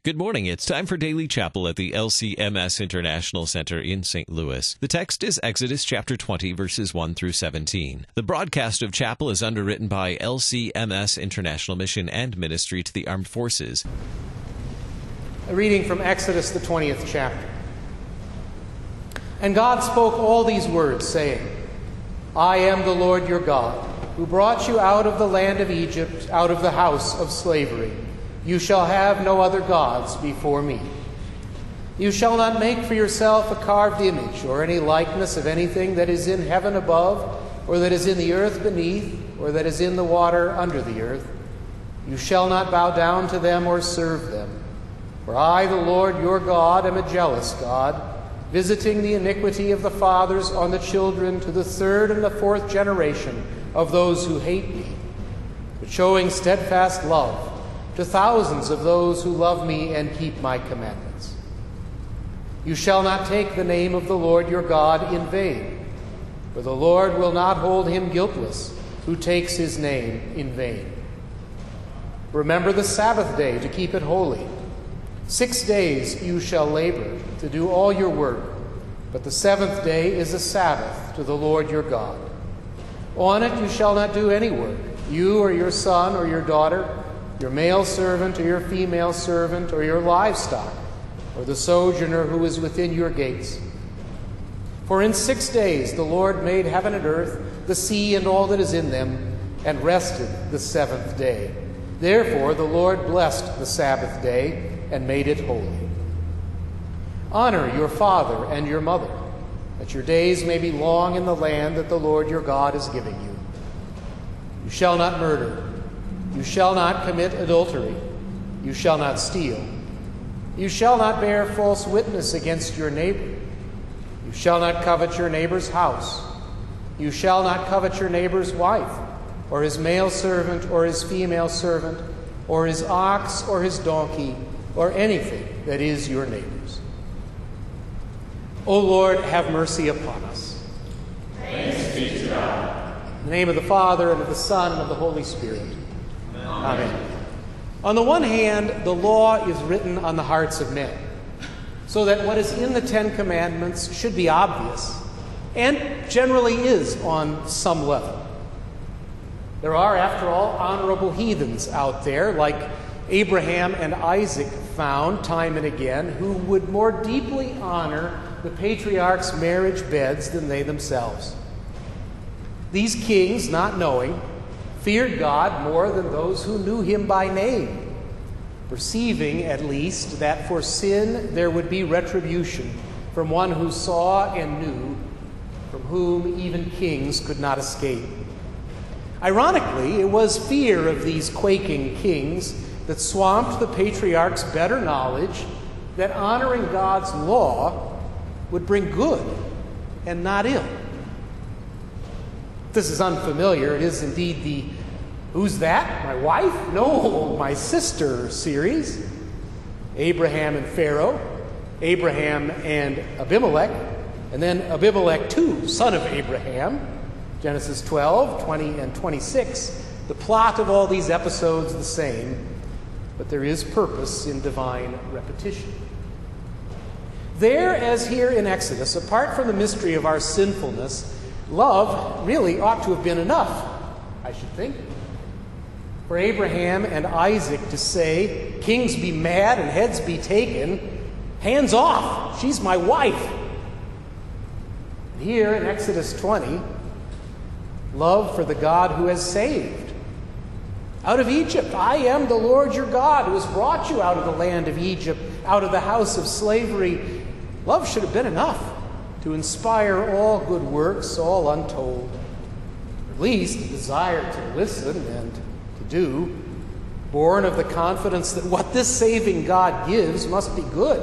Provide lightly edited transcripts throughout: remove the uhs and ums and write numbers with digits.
Good morning. It's time for Daily Chapel at the LCMS International Center in St. Louis. The text is Exodus chapter 20, verses 1 through 17. The broadcast of chapel is underwritten by LCMS International Mission and Ministry to the Armed Forces. A reading from Exodus, the 20th chapter. And God spoke all these words, saying, I am the Lord your God, who brought you out of the land of Egypt, out of the house of slavery. You shall have no other gods before me. You shall not make for yourself a carved image or any likeness of anything that is in heaven above, or that is in the earth beneath, or that is in the water under the earth. You shall not bow down to them or serve them. For I, the Lord your God, am a jealous God, visiting the iniquity of the fathers on the children to the third and the fourth generation of those who hate me, but showing steadfast love to thousands of those who love me and keep my commandments. You shall not take the name of the Lord your God in vain, for the Lord will not hold him guiltless who takes his name in vain. Remember the Sabbath day to keep it holy. 6 days you shall labor to do all your work, but the seventh day is a Sabbath to the Lord your God. On it you shall not do any work, you or your son or your daughter, your male servant or your female servant, or your livestock, or the sojourner who is within your gates. For in 6 days the Lord made heaven and earth, the sea and all that is in them, and rested the seventh day. Therefore the Lord blessed the Sabbath day and made it holy. Honor your father and your mother, that your days may be long in the land that the Lord your God is giving you. You shall not murder. You shall not commit adultery. You shall not steal. You shall not bear false witness against your neighbor. You shall not covet your neighbor's house. You shall not covet your neighbor's wife, or his male servant, or his female servant, or his ox, or his donkey, or anything that is your neighbor's. O Lord, have mercy upon us. Thanks be to God. In the name of the Father, and of the Son, and of the Holy Spirit. Amen. On the one hand, the law is written on the hearts of men, so that what is in the Ten Commandments should be obvious, and generally is on some level. There are, after all, honorable heathens out there, like Abraham and Isaac found time and again, who would more deeply honor the patriarchs' marriage beds than they themselves. These kings, not knowing, feared God more than those who knew him by name, perceiving at least that for sin there would be retribution from one who saw and knew, from whom even kings could not escape. Ironically, it was fear of these quaking kings that swamped the patriarchs' better knowledge that honoring God's law would bring good and not ill. This is unfamiliar. It is indeed the "Who's that? My wife? No, my sister" series. Abraham and Pharaoh, Abraham and Abimelech, and then Abimelech too, son of Abraham. Genesis 12, 20, and 26. The plot of all these episodes the same, but there is purpose in divine repetition. There, as here in Exodus, apart from the mystery of our sinfulness, love really ought to have been enough, I should think. For Abraham and Isaac to say, kings be mad and heads be taken, hands off, she's my wife. Here in Exodus 20, love for the God who has saved. Out of Egypt, I am the Lord your God who has brought you out of the land of Egypt, out of the house of slavery. Love should have been enough to inspire all good works, all untold. At least a desire to listen and to do, born of the confidence that what this saving God gives must be good.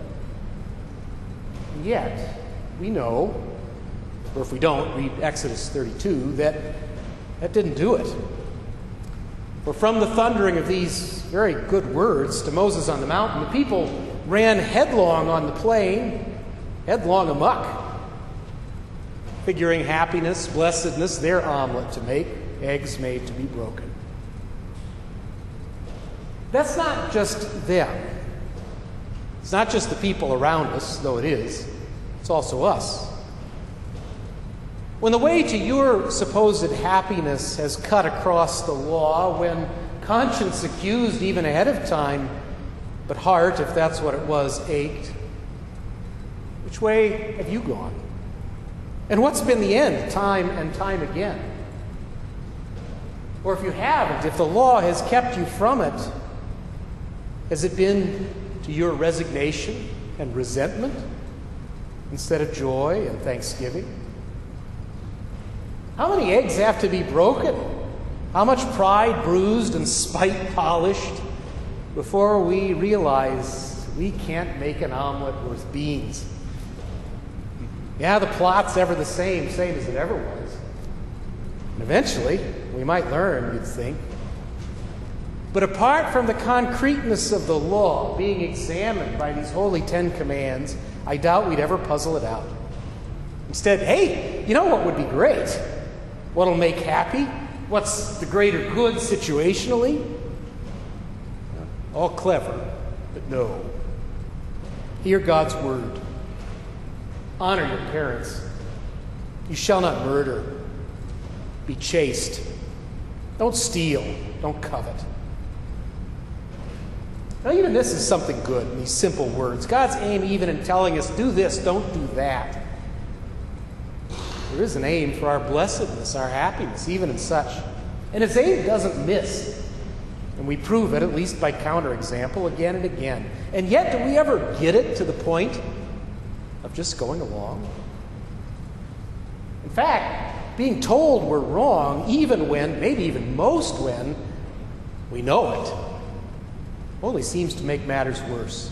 And yet, we know, or if we don't, read Exodus 32, that didn't do it. For from the thundering of these very good words to Moses on the mountain, the people ran headlong on the plain, headlong amok, figuring happiness, blessedness, their omelet to make, eggs made to be broken. That's not just them. It's not just the people around us, though it is. It's also us. When the way to your supposed happiness has cut across the law, when conscience accused even ahead of time, but heart, if that's what it was, ached, which way have you gone? And what's been the end, time and time again? Or if you haven't, if the law has kept you from it, has it been to your resignation and resentment instead of joy and thanksgiving? How many eggs have to be broken? How much pride bruised and spite polished before we realize we can't make an omelet worth beans? Yeah, the plot's ever the same as it ever was. And eventually, we might learn, you'd think. But apart from the concreteness of the law being examined by these holy 10 commands, I doubt we'd ever puzzle it out. Instead, hey, you know what would be great? What'll make happy? What's the greater good situationally? All clever, but no. Hear God's word. Honor your parents. You shall not murder. Be chaste. Don't steal. Don't covet. Now, even this is something good in these simple words. God's aim even in telling us, do this, don't do that. There is an aim for our blessedness, our happiness, even in such. And its aim doesn't miss. And we prove it, at least by counterexample, again and again. And yet, do we ever get it to the point of just going along? In fact, being told we're wrong, even when, maybe even most when, we know it, only seems to make matters worse.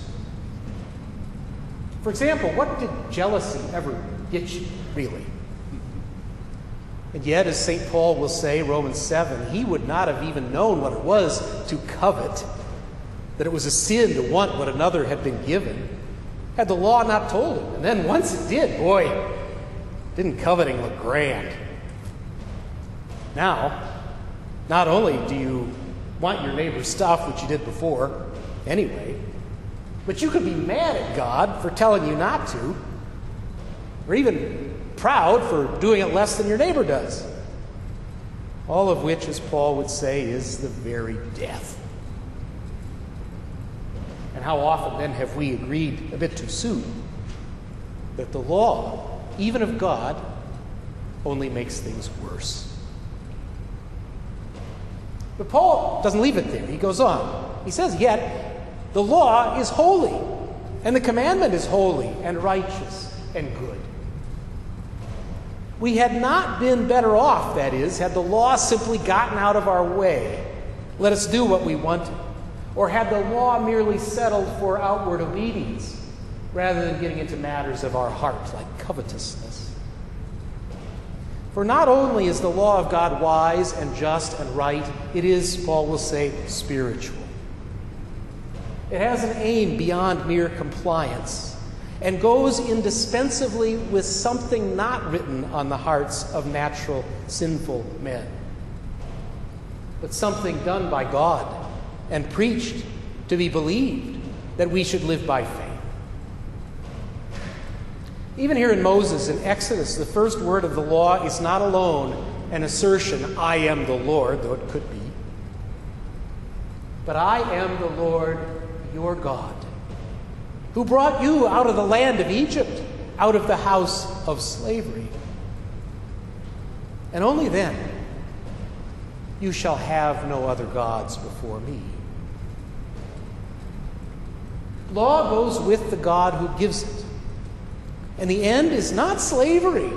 For example, what did jealousy ever get you, really? And yet, as St. Paul will say, Romans 7, he would not have even known what it was to covet, that it was a sin to want what another had been given, had the law not told him. And then once it did, boy, didn't coveting look grand. Now, not only do you want your neighbor's stuff, which you did before anyway, but you could be mad at God for telling you not to, or even proud for doing it less than your neighbor does. All of which, as Paul would say, is the very death. And how often then have we agreed a bit too soon that the law, even of God, only makes things worse? But Paul doesn't leave it there. He goes on. He says, yet the law is holy, and the commandment is holy and righteous and good. We had not been better off, that is, had the law simply gotten out of our way, let us do what we wanted, or had the law merely settled for outward obedience, rather than getting into matters of our heart, like covetousness. For not only is the law of God wise and just and right, it is, Paul will say, spiritual. It has an aim beyond mere compliance, and goes indispensably with something not written on the hearts of natural, sinful men, but something done by God and preached to be believed, that we should live by faith. Even here in Moses, in Exodus, the first word of the law is not alone an assertion, I am the Lord, though it could be, but I am the Lord your God, who brought you out of the land of Egypt, out of the house of slavery. And only then you shall have no other gods before me. Law goes with the God who gives it. And the end is not slavery,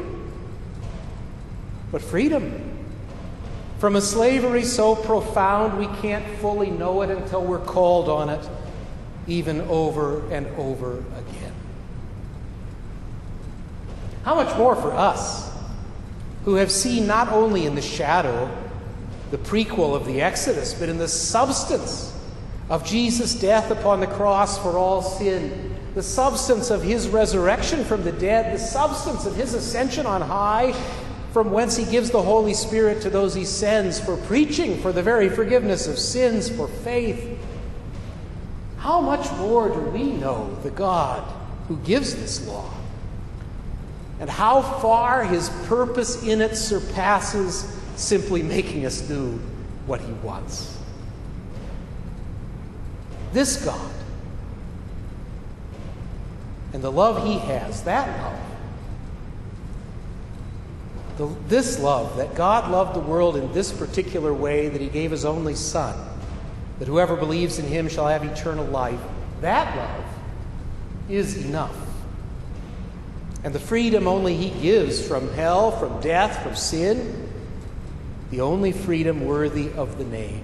but freedom. From a slavery so profound we can't fully know it until we're called on it, even over and over again. How much more for us, who have seen not only in the shadow the prequel of the Exodus, but in the substance of Jesus' death upon the cross for all sin, the substance of his resurrection from the dead, the substance of his ascension on high, from whence he gives the Holy Spirit to those he sends for preaching, for the very forgiveness of sins, for faith. How how much more do we know the God who gives this law? And how far his purpose in it surpasses simply making us do what he wants. This God and the love he has, that love, this love, that God loved the world in this particular way, that he gave his only Son, that whoever believes in him shall have eternal life, that love is enough. And the freedom only he gives from hell, from death, from sin, the only freedom worthy of the name.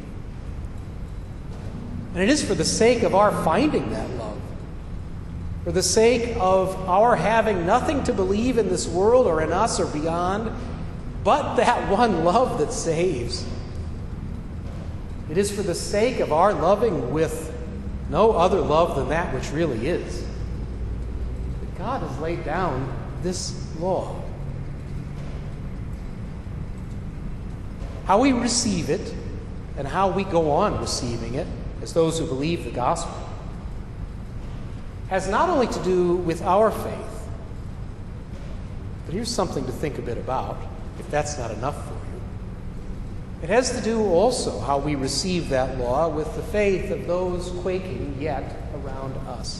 And it is for the sake of our finding that love, for the sake of our having nothing to believe in this world or in us or beyond, but that one love that saves. It is for the sake of our loving with no other love than that which really is, that God has laid down this law. How we receive it and how we go on receiving it as those who believe the gospel has not only to do with our faith, but here's something to think a bit about, if that's not enough for you. It has to do also how we receive that law with the faith of those quaking yet around us.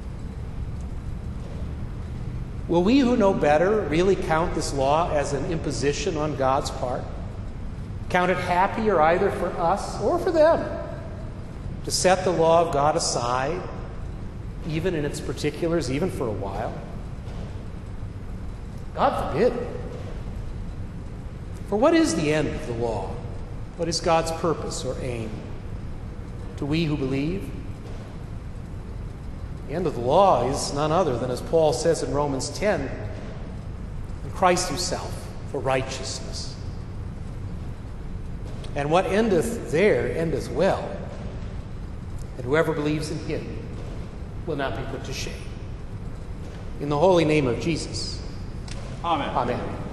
Will we who know better really count this law as an imposition on God's part? Count it happier either for us or for them to set the law of God aside, even in its particulars, even for a while? God forbid. For what is the end of the law? What is God's purpose or aim? To we who believe? The end of the law is none other than, as Paul says in Romans 10, in Christ himself for righteousness. And what endeth there endeth well, and whoever believes in him will not be put to shame. In the holy name of Jesus. Amen. Amen.